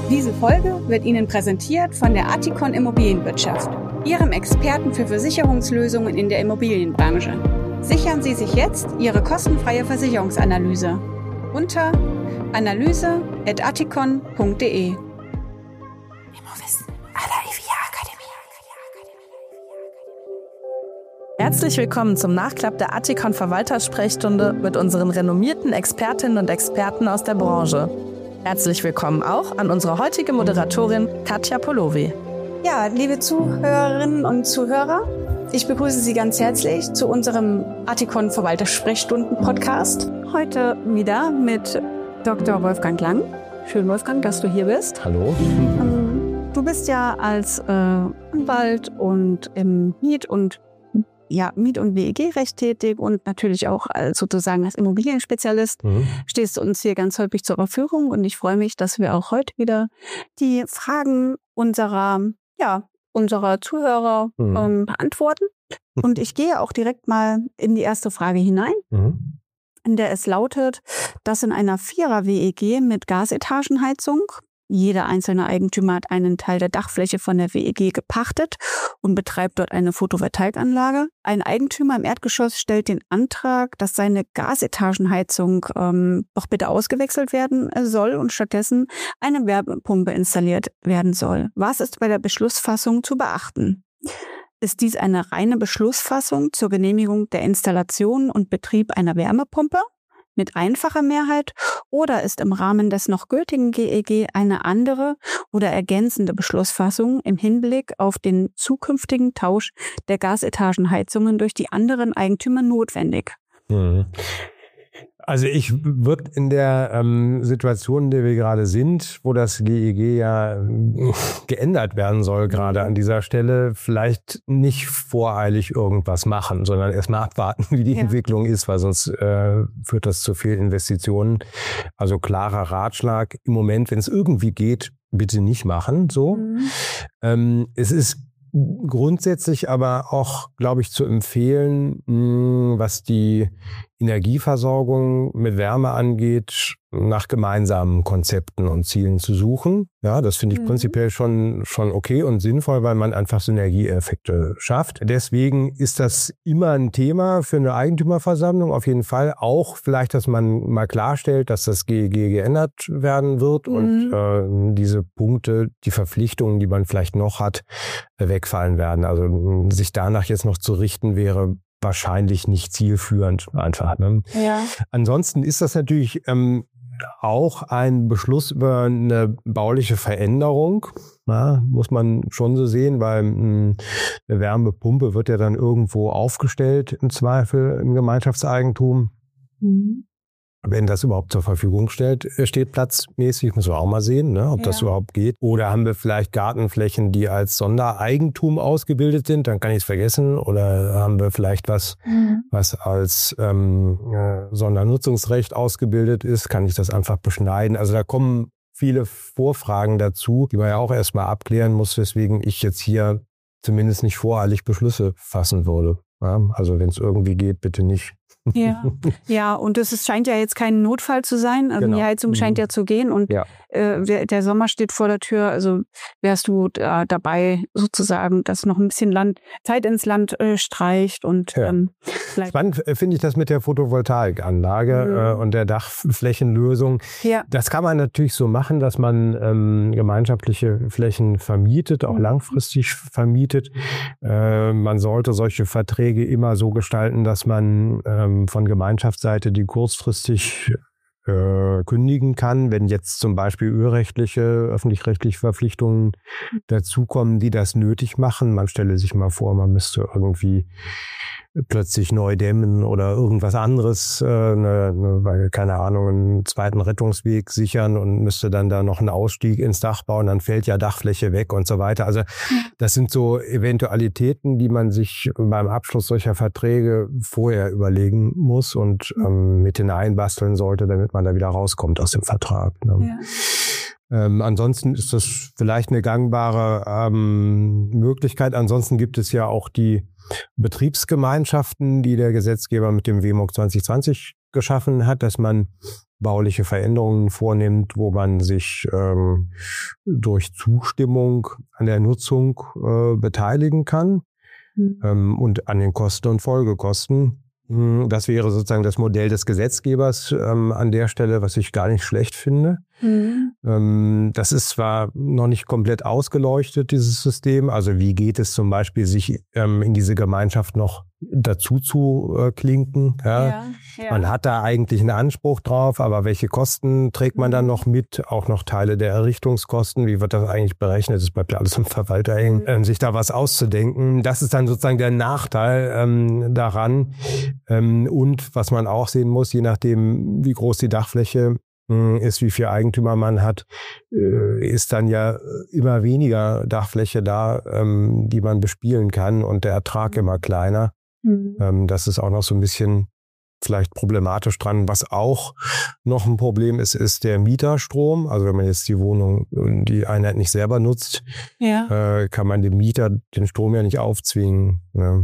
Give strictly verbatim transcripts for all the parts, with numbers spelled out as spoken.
Diese Folge wird Ihnen präsentiert von der Atticon Immobilienwirtschaft, Ihrem Experten für Versicherungslösungen in der Immobilienbranche. Sichern Sie sich jetzt Ihre kostenfreie Versicherungsanalyse unter analyse at atticon punkt de. Herzlich willkommen zum Nachklapp der Atticon Verwaltersprechstunde mit unseren renommierten Expertinnen und Experten aus der Branche. Herzlich willkommen auch an unsere heutige Moderatorin Katja Polowy. Ja, liebe Zuhörerinnen und Zuhörer, ich begrüße Sie ganz herzlich zu unserem Atticon Verwaltersprechstunden-Podcast. Heute wieder mit Doktor Wolfgang Lang. Schön, Wolfgang, dass du hier bist. Hallo. Du bist ja als äh, Anwalt und im Miet- und Ja, Miet- und W E G-Recht tätig und natürlich auch als, sozusagen als Immobilienspezialist mhm. stehst du uns hier ganz häufig zur Verfügung und ich freue mich, dass wir auch heute wieder die Fragen unserer, ja, unserer Zuhörer mhm. ähm, beantworten. Und ich gehe auch direkt mal in die erste Frage hinein, mhm. in der es lautet, dass in einer Vierer-W E G mit Gasetagenheizung jeder einzelne Eigentümer hat einen Teil der Dachfläche von der W E G gepachtet und betreibt dort eine Photovoltaikanlage. Ein Eigentümer im Erdgeschoss stellt den Antrag, dass seine Gasetagenheizung ähm, doch bitte ausgewechselt werden soll und stattdessen eine Wärmepumpe installiert werden soll. Was ist bei der Beschlussfassung zu beachten? Ist dies eine reine Beschlussfassung zur Genehmigung der Installation und Betrieb einer Wärmepumpe mit einfacher Mehrheit oder ist im Rahmen des noch gültigen G E G eine andere oder ergänzende Beschlussfassung im Hinblick auf den zukünftigen Tausch der Gasetagenheizungen durch die anderen Eigentümer notwendig? Mhm. Also ich würde in der ähm, Situation, in der wir gerade sind, wo das G E G ja äh, geändert werden soll, gerade an dieser Stelle, vielleicht nicht voreilig irgendwas machen, sondern erstmal abwarten, wie die ja. Entwicklung ist, weil sonst äh, führt das zu viel Investitionen. Also klarer Ratschlag, im Moment, wenn es irgendwie geht, bitte nicht machen. So. Mhm. Ähm, es ist grundsätzlich aber auch, glaube ich, zu empfehlen, mh, was die Energieversorgung mit Wärme angeht, nach gemeinsamen Konzepten und Zielen zu suchen. Ja, das finde ich mhm. prinzipiell schon, schon okay und sinnvoll, weil man einfach Synergieeffekte schafft. Deswegen ist das immer ein Thema für eine Eigentümerversammlung. Auf jeden Fall auch vielleicht, dass man mal klarstellt, dass das G E G geändert werden wird mhm. und äh, diese Punkte, die Verpflichtungen, die man vielleicht noch hat, wegfallen werden. Also sich danach jetzt noch zu richten, wäre wahrscheinlich nicht zielführend einfach. Ne? Ja. Ansonsten ist das natürlich ähm, auch ein Beschluss über eine bauliche Veränderung, na, muss man schon so sehen, weil mh, eine Wärmepumpe wird ja dann irgendwo aufgestellt, im Zweifel im Gemeinschaftseigentum. Mhm. Wenn das überhaupt zur Verfügung stellt, steht platzmäßig, müssen wir auch mal sehen, ne, ob ja. das überhaupt geht. Oder haben wir vielleicht Gartenflächen, die als Sondereigentum ausgebildet sind, dann kann ich es vergessen. Oder haben wir vielleicht was, mhm. was als ähm, Sondernutzungsrecht ausgebildet ist, kann ich das einfach beschneiden. Also da kommen viele Vorfragen dazu, die man ja auch erstmal abklären muss, weswegen ich jetzt hier zumindest nicht voreilig Beschlüsse fassen würde. Ja, also wenn es irgendwie geht, bitte nicht. Ja, ja, und es ist, scheint ja jetzt kein Notfall zu sein. Also genau. Die Heizung scheint ja zu gehen und ja. äh, der, der Sommer steht vor der Tür. Also wärst du da, dabei sozusagen, dass noch ein bisschen Land, Zeit ins Land äh, streicht und ja. ähm, spannend finde ich das mit der Photovoltaikanlage mhm. äh, und der Dachflächenlösung. Ja. Das kann man natürlich so machen, dass man ähm, gemeinschaftliche Flächen vermietet, auch mhm. langfristig vermietet. Äh, man sollte solche Verträge immer so gestalten, dass man ähm, von Gemeinschaftsseite die kurzfristig äh, kündigen kann, wenn jetzt zum Beispiel ölrechtliche, öffentlich-rechtliche Verpflichtungen dazukommen, die das nötig machen. Man stelle sich mal vor, man müsste irgendwie plötzlich neu dämmen oder irgendwas anderes, äh, ne, ne, weil, keine Ahnung, einen zweiten Rettungsweg sichern und müsste dann da noch einen Ausstieg ins Dach bauen, dann fällt ja Dachfläche weg und so weiter. Also das sind so Eventualitäten, die man sich beim Abschluss solcher Verträge vorher überlegen muss und ähm, mit hineinbasteln sollte, damit man da wieder rauskommt aus dem Vertrag. Ne? Ja. Ähm, ansonsten ist das vielleicht eine gangbare ähm, Möglichkeit. Ansonsten gibt es ja auch die Betriebsgemeinschaften, die der Gesetzgeber mit dem W M O G zwanzig zwanzig geschaffen hat, dass man bauliche Veränderungen vornimmt, wo man sich ähm, durch Zustimmung an der Nutzung äh, beteiligen kann mhm. ähm, und an den Kosten und Folgekosten. Das wäre sozusagen das Modell des Gesetzgebers ähm, an der Stelle, was ich gar nicht schlecht finde. Mhm. Ähm, das ist zwar noch nicht komplett ausgeleuchtet, dieses System. Also wie geht es zum Beispiel, sich ähm, in diese Gemeinschaft noch dazu zu äh, klinken? Ja? Ja, ja. Man hat da eigentlich einen Anspruch drauf, aber welche Kosten trägt man mhm. dann noch mit? Auch noch Teile der Errichtungskosten. Wie wird das eigentlich berechnet? Das bleibt ja alles im Verwalter hängen, mhm. äh, sich da was auszudenken. Das ist dann sozusagen der Nachteil ähm, daran. Ähm, und was man auch sehen muss, je nachdem, wie groß die Dachfläche ist, wie viel Eigentümer man hat, ist dann ja immer weniger Dachfläche da, die man bespielen kann und der Ertrag immer kleiner. Mhm. Das ist auch noch so ein bisschen vielleicht problematisch dran. Was auch noch ein Problem ist, ist der Mieterstrom. Also wenn man jetzt die Wohnung, die Einheit nicht selber nutzt, ja. kann man dem Mieter den Strom ja nicht aufzwingen.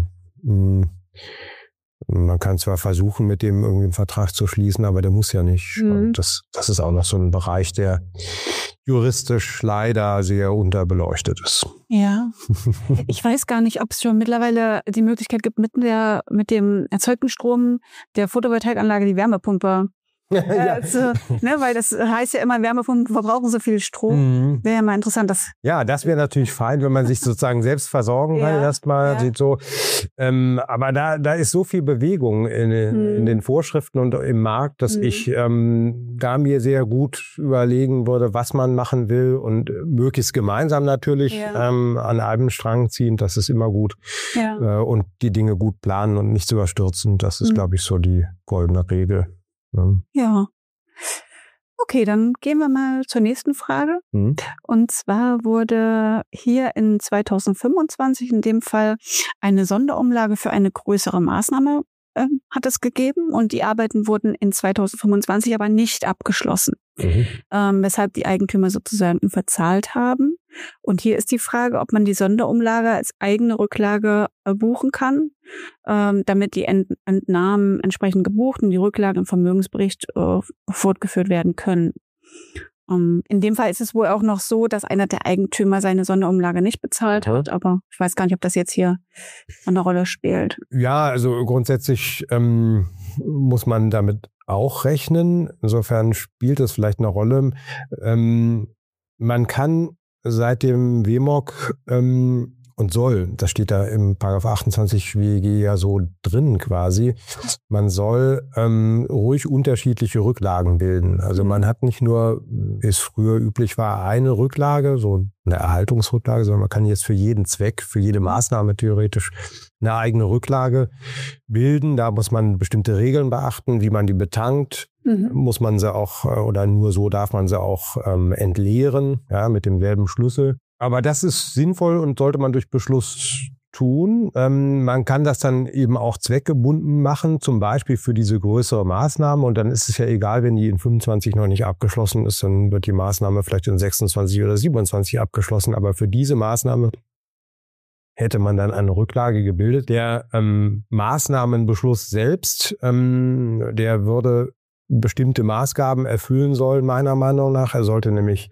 Man kann zwar versuchen, mit dem irgendwie einen Vertrag zu schließen, aber der muss ja nicht. Mhm. Und das, das ist auch noch so ein Bereich, der juristisch leider sehr unterbeleuchtet ist. Ja. Ich weiß gar nicht, ob es schon mittlerweile die Möglichkeit gibt, mit, der, mit dem erzeugten Strom der Photovoltaikanlage die Wärmepumpe. Ja. Also, ne, weil das heißt ja immer, Wärmepumpen verbrauchen so viel Strom. Mhm. Wäre ja mal interessant. Dass ja, das wäre natürlich fein, wenn man sich sozusagen selbst versorgen kann. Ja, erstmal ja. sieht so. Ähm, aber da, da ist so viel Bewegung in, mhm. in den Vorschriften und im Markt, dass mhm. ich ähm, da mir sehr gut überlegen würde, was man machen will und möglichst gemeinsam natürlich ja. ähm, an einem Strang ziehen. Das ist immer gut. Ja. Äh, und die Dinge gut planen und nicht zu überstürzen. Das ist, mhm. glaube ich, so die goldene Regel. Ja. Okay, dann gehen wir mal zur nächsten Frage. Mhm. Und zwar wurde hier in zweitausendfünfundzwanzig in dem Fall eine Sonderumlage für eine größere Maßnahme äh, hat es gegeben und die Arbeiten wurden in zweitausendfünfundzwanzig aber nicht abgeschlossen, mhm. ähm, weshalb die Eigentümer sozusagen verzahlt haben. Und hier ist die Frage, ob man die Sonderumlage als eigene Rücklage äh, buchen kann, ähm, damit die Ent- Entnahmen entsprechend gebucht und die Rücklagen im Vermögensbericht äh, fortgeführt werden können. Um, in dem Fall ist es wohl auch noch so, dass einer der Eigentümer seine Sonderumlage nicht bezahlt hat, aber ich weiß gar nicht, ob das jetzt hier eine Rolle spielt. Ja, also grundsätzlich ähm, muss man damit auch rechnen. Insofern spielt es vielleicht eine Rolle. Ähm, man kann seit dem W M O G ähm, und soll, das steht da im Paragraph achtundzwanzig W E G ja so drin quasi, man soll ähm, ruhig unterschiedliche Rücklagen bilden. Also man hat nicht nur, wie es früher üblich war, eine Rücklage, so eine Erhaltungsrücklage, sondern man kann jetzt für jeden Zweck, für jede Maßnahme theoretisch eine eigene Rücklage bilden. Da muss man bestimmte Regeln beachten, wie man die betankt. Mhm. Muss man sie auch, oder nur so darf man sie auch ähm, entleeren, ja, mit demselben Schlüssel. Aber das ist sinnvoll und sollte man durch Beschluss tun. Ähm, man kann das dann eben auch zweckgebunden machen, zum Beispiel für diese größere Maßnahme. Und dann ist es ja egal, wenn die in fünfundzwanzig noch nicht abgeschlossen ist, dann wird die Maßnahme vielleicht in sechsundzwanzig oder siebenundzwanzig abgeschlossen. Aber für diese Maßnahme hätte man dann eine Rücklage gebildet. Der ähm, Maßnahmenbeschluss selbst, ähm, der würde bestimmte Maßgaben erfüllen sollen, meiner Meinung nach. Er sollte nämlich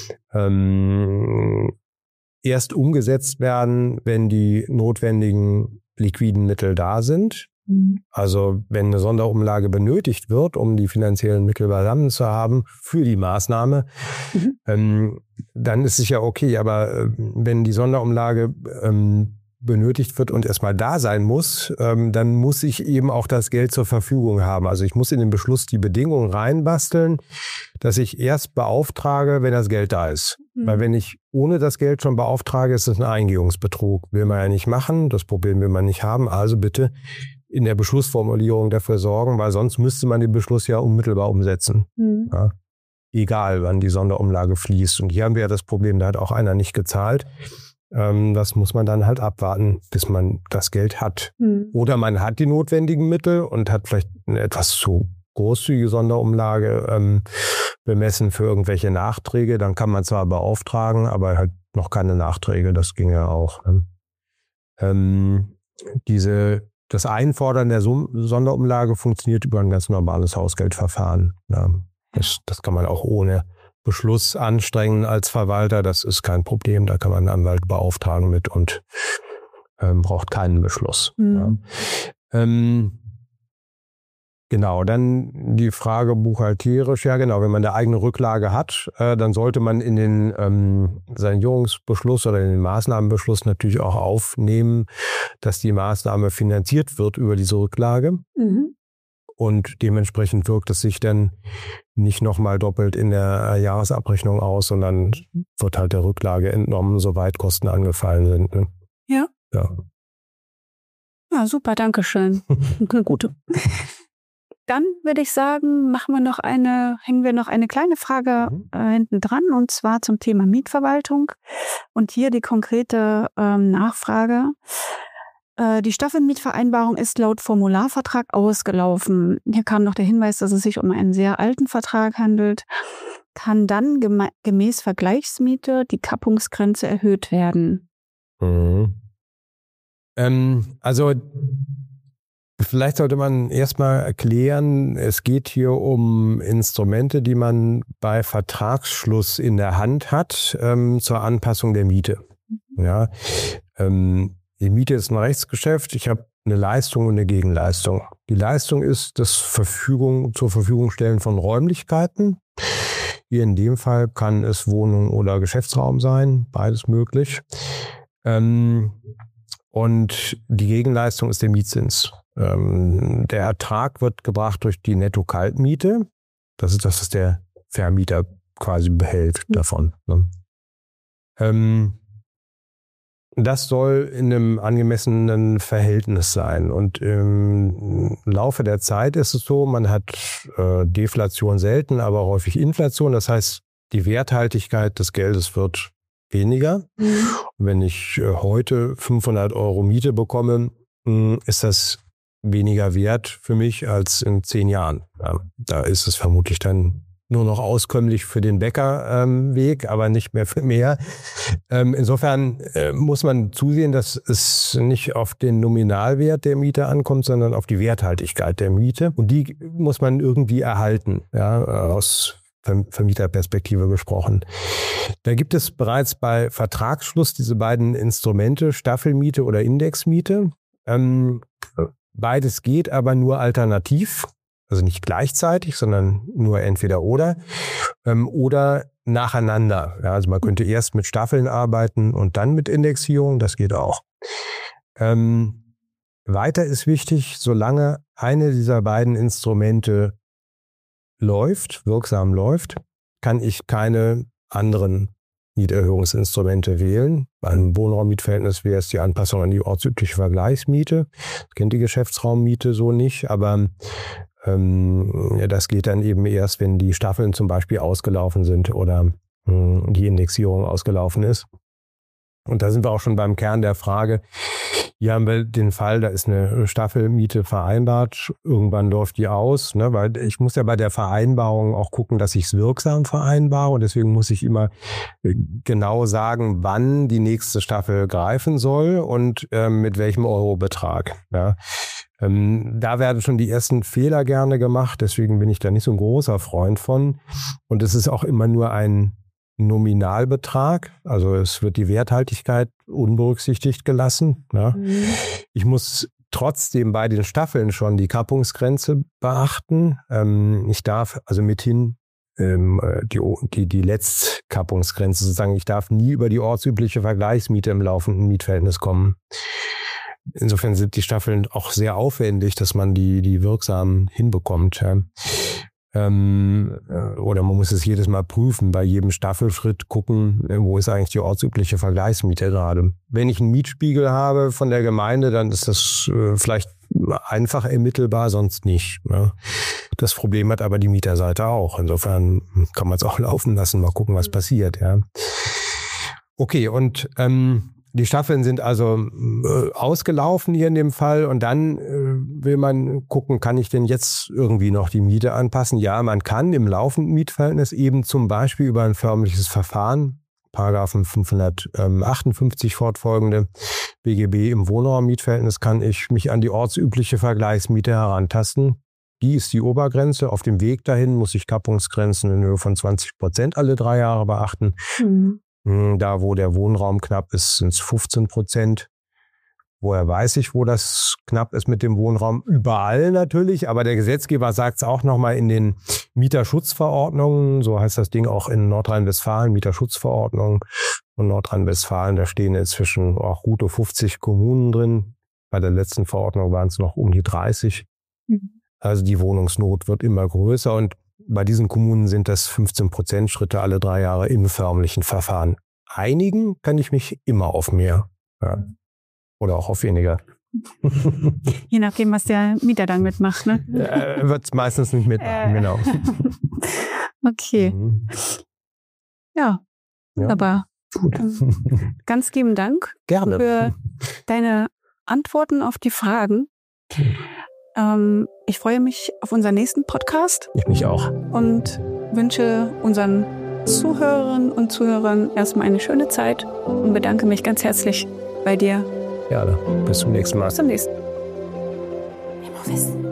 ähm, erst umgesetzt werden, wenn die notwendigen liquiden Mittel da sind. Mhm. Also wenn eine Sonderumlage benötigt wird, um die finanziellen Mittel beisammen zu haben für die Maßnahme, mhm. ähm, dann ist es ja okay. Aber äh, wenn die Sonderumlage ähm, benötigt wird und erstmal da sein muss, ähm, dann muss ich eben auch das Geld zur Verfügung haben. Also ich muss in den Beschluss die Bedingungen reinbasteln, dass ich erst beauftrage, wenn das Geld da ist. Mhm. Weil wenn ich ohne das Geld schon beauftrage, ist es ein Eingehungsbetrug. Will man ja nicht machen, das Problem will man nicht haben. Also bitte in der Beschlussformulierung dafür sorgen, weil sonst müsste man den Beschluss ja unmittelbar umsetzen. Mhm. Ja, egal, wann die Sonderumlage fließt. Und hier haben wir ja das Problem, da hat auch einer nicht gezahlt. Das muss man dann halt abwarten, bis man das Geld hat. Mhm. Oder man hat die notwendigen Mittel und hat vielleicht eine etwas zu großzügige Sonderumlage ähm, bemessen für irgendwelche Nachträge. Dann kann man zwar beauftragen, aber halt noch keine Nachträge. Das ging ja auch. Ne? Ähm, diese, das Einfordern der Sonderumlage funktioniert über ein ganz normales Hausgeldverfahren. Ja. Das, das kann man auch ohne Beschluss anstrengen als Verwalter. Das ist kein Problem. Da kann man einen Anwalt beauftragen mit und ähm, braucht keinen Beschluss. Mhm. Ja. Ähm, Genau, dann die Frage buchhalterisch, ja genau, wenn man eine eigene Rücklage hat, äh, dann sollte man in den ähm, Sanierungsbeschluss oder in den Maßnahmenbeschluss natürlich auch aufnehmen, dass die Maßnahme finanziert wird über diese Rücklage. Mhm. Und dementsprechend wirkt es sich dann nicht nochmal doppelt in der Jahresabrechnung aus, sondern wird halt der Rücklage entnommen, soweit Kosten angefallen sind. Ne? Ja. Ja. Ja, super, danke schön. Gut. Dann würde ich sagen, machen wir noch eine, hängen wir noch eine kleine Frage äh, hinten dran, und zwar zum Thema Mietverwaltung. Und hier die konkrete ähm, Nachfrage. Äh, die Staffelmietvereinbarung ist laut Formularvertrag ausgelaufen. Hier kam noch der Hinweis, dass es sich um einen sehr alten Vertrag handelt. Kann dann geme- gemäß Vergleichsmiete die Kappungsgrenze erhöht werden? Mhm. Ähm, also Vielleicht sollte man erstmal erklären, es geht hier um Instrumente, die man bei Vertragsschluss in der Hand hat, ähm, zur Anpassung der Miete. Ja, ähm, die Miete ist ein Rechtsgeschäft. Ich habe eine Leistung und eine Gegenleistung. Die Leistung ist das Verfügung, zur Verfügung stellen von Räumlichkeiten. Hier in dem Fall kann es Wohnung oder Geschäftsraum sein, beides möglich. Ähm, und die Gegenleistung ist der Mietzins. Ähm, der Ertrag wird gebracht durch die Netto-Kaltmiete. Das ist das, was der Vermieter quasi behält davon. Ne? Ähm, das soll in einem angemessenen Verhältnis sein. Und im Laufe der Zeit ist es so, man hat äh, Deflation selten, aber häufig Inflation. Das heißt, die Werthaltigkeit des Geldes wird weniger. Mhm. Wenn ich äh, heute fünfhundert Euro Miete bekomme, mh, ist das weniger wert für mich als in zehn Jahren. Ja, da ist es vermutlich dann nur noch auskömmlich für den Bäckerweg, ähm, aber nicht mehr für mehr. Ähm, insofern äh, muss man zusehen, dass es nicht auf den Nominalwert der Miete ankommt, sondern auf die Werthaltigkeit der Miete. Und die muss man irgendwie erhalten, ja, aus Vermieterperspektive gesprochen. Da gibt es bereits bei Vertragsschluss diese beiden Instrumente, Staffelmiete oder Indexmiete. Ähm, Beides geht aber nur alternativ, also nicht gleichzeitig, sondern nur entweder oder ähm, oder nacheinander. Ja, also man könnte erst mit Staffeln arbeiten und dann mit Indexierung, das geht auch. Ähm, weiter ist wichtig, solange eine dieser beiden Instrumente läuft, wirksam läuft, kann ich keine anderen Mieterhöhungsinstrumente wählen. Beim Wohnraummietverhältnis wäre es die Anpassung an die ortsübliche Vergleichsmiete. Das kennt die Geschäftsraummiete so nicht, aber ähm, ja, das geht dann eben erst, wenn die Staffeln zum Beispiel ausgelaufen sind oder mh, die Indexierung ausgelaufen ist. Und da sind wir auch schon beim Kern der Frage. Hier haben wir den Fall, da ist eine Staffelmiete vereinbart, irgendwann läuft die aus, ne, weil ich muss ja bei der Vereinbarung auch gucken, dass ich es wirksam vereinbare, und deswegen muss ich immer genau sagen, wann die nächste Staffel greifen soll und ähm, mit welchem Eurobetrag. Ja. Ähm, da werden schon die ersten Fehler gerne gemacht, deswegen bin ich da nicht so ein großer Freund von, und es ist auch immer nur ein Nominalbetrag, also es wird die Werthaltigkeit unberücksichtigt gelassen. Ja. Mhm. Ich muss trotzdem bei den Staffeln schon die Kappungsgrenze beachten. Ähm, ich darf also mithin ähm, die, die, die Letztkappungsgrenze sozusagen, ich darf nie über die ortsübliche Vergleichsmiete im laufenden Mietverhältnis kommen. Insofern sind die Staffeln auch sehr aufwendig, dass man die, die wirksam hinbekommt. Ja. Ähm, oder man muss es jedes Mal prüfen, bei jedem Staffelschritt gucken, wo ist eigentlich die ortsübliche Vergleichsmiete gerade. Wenn ich einen Mietspiegel habe von der Gemeinde, dann ist das äh, vielleicht einfach ermittelbar, sonst nicht. Ja. Das Problem hat aber die Mieterseite auch. Insofern kann man es auch laufen lassen, mal gucken, was passiert. Ja. Okay, und ähm, die Staffeln sind also äh, ausgelaufen hier in dem Fall, und dann äh, will man gucken, kann ich denn jetzt irgendwie noch die Miete anpassen? Ja, man kann im laufenden Mietverhältnis eben zum Beispiel über ein förmliches Verfahren, Paragraphen fünfhundertachtundfünfzig fortfolgende B G B im Wohnraummietverhältnis, kann ich mich an die ortsübliche Vergleichsmiete herantasten. die ist die Obergrenze. Auf dem Weg dahin muss ich Kappungsgrenzen in Höhe von zwanzig Prozent alle drei Jahre beachten. Mhm. Da, wo der Wohnraum knapp ist, sind es fünfzehn Prozent. Woher weiß ich, wo das knapp ist mit dem Wohnraum? Überall natürlich, aber der Gesetzgeber sagt es auch nochmal in den Mieterschutzverordnungen, so heißt das Ding auch in Nordrhein-Westfalen, Mieterschutzverordnung von Nordrhein-Westfalen, da stehen inzwischen auch gute fünfzig Kommunen drin. Bei der letzten Verordnung waren es noch um die dreißig. Mhm. Also die Wohnungsnot wird immer größer und bei diesen Kommunen sind das fünfzehn Prozent Schritte alle drei Jahre im förmlichen Verfahren. Einigen kann ich mich immer auf mehr. Ja. Oder auch auf weniger. Je nachdem, was der Mieter dann mitmacht, ne? Äh, wird es meistens nicht mitmachen, äh. genau. Okay. Mhm. Ja, wunderbar. Ja, gut. Ganz lieben Dank Gerne. für deine Antworten auf die Fragen. Ähm, ich freue mich auf unseren nächsten Podcast. Ich mich auch. Und wünsche unseren Zuhörerinnen und Zuhörern erstmal eine schöne Zeit und bedanke mich ganz herzlich bei dir. Gerne. Bis zum nächsten Mal. Bis zum nächsten Mal.